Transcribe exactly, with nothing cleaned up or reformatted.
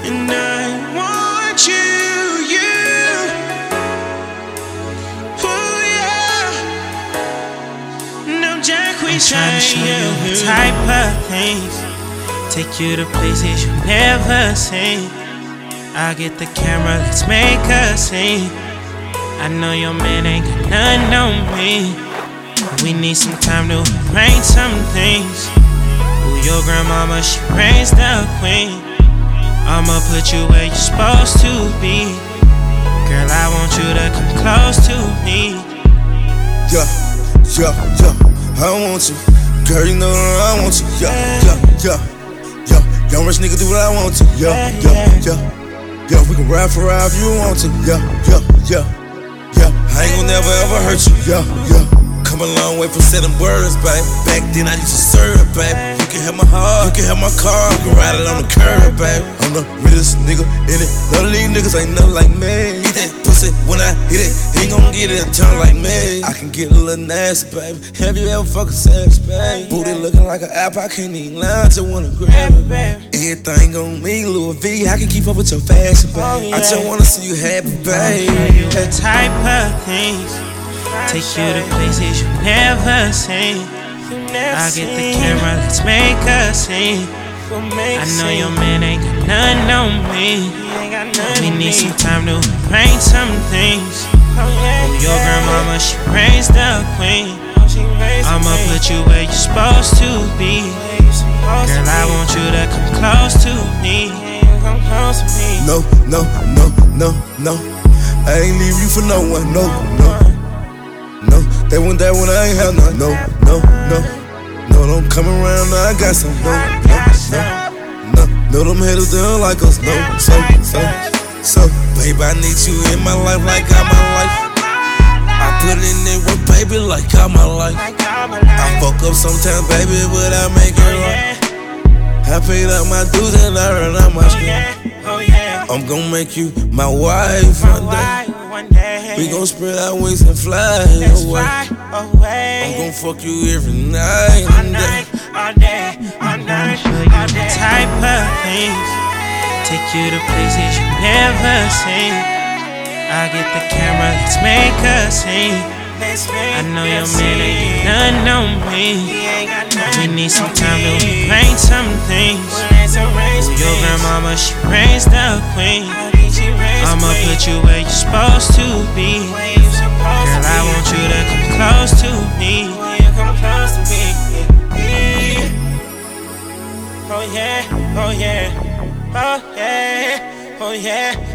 and I want you, you. Ooh, yeah. No Jack, we trying to show you the type of things, take you to places you never seen. I'll get the camera, let's make a scene. I know your man ain't got nothing on me. We need some time to arrange some things. Ooh, your grandmama, she raised a queen. I'ma put you where you're supposed to be. Girl, I want you to come close to me. Yeah, yeah, yeah, I want you. Girl, you know that I want you. Yeah, yeah, yeah, yeah. Young rich nigga do what I want to. Yeah, yeah, yeah, yeah. We can ride for ride if you want to. Yeah, yeah, yeah, yeah. I ain't gon' never ever hurt you. Yeah, yeah. Come a long way from setting words, babe. Back then I used to serve, babe. You can have my heart, you can have my car, you can ride it on the curb, babe. I'm the realest nigga in it. None of these niggas ain't nothing like me. Eat that pussy when I hit it, he gon' get it a turn like me. I can get a little nasty, babe. Have you ever fucking sex, babe? Booty looking like an apple, I can't even lie to wanna grab it, babe. Everything on me, Louis V, I can keep up with your fashion, babe. I just wanna see you happy, babe. The type of things, take you to places you never seen. I'll get the camera, let's make a scene. I know your man ain't got nothing on me. We need some time to arrange some things. Ooh, your grandmama, she raised a queen. I'ma put you where you're supposed to be. Girl, I want you to come close to me. No, no, no, no, no. I ain't leave you for no one, no, no. No, they want that when I ain't have none. No, no, no, no, don't come around now, I got some. No, no, no, no, no, them haters, they don't like us. No, so, so, so, babe, I need you in my life like I'm my life. I put in that work, baby, like I'm my life. I fuck up sometimes, baby, but I make it right. I paid out my dues and I ran out my school. I'm gon' make you my wife one day. We gon' spread our wings and fly away. I'm gon' fuck you every night and day. I'ma show you the type of things, take you to places you never seen. I'll get the camera, let's make a scene. I know your man ain't got nothing on me. We need some time to arrange some things. Ooh, your grandmama, she raised a queen. I'ma put you where you're supposed to be. Girl, I want you to come close to me. Oh yeah, oh yeah, oh yeah, oh yeah.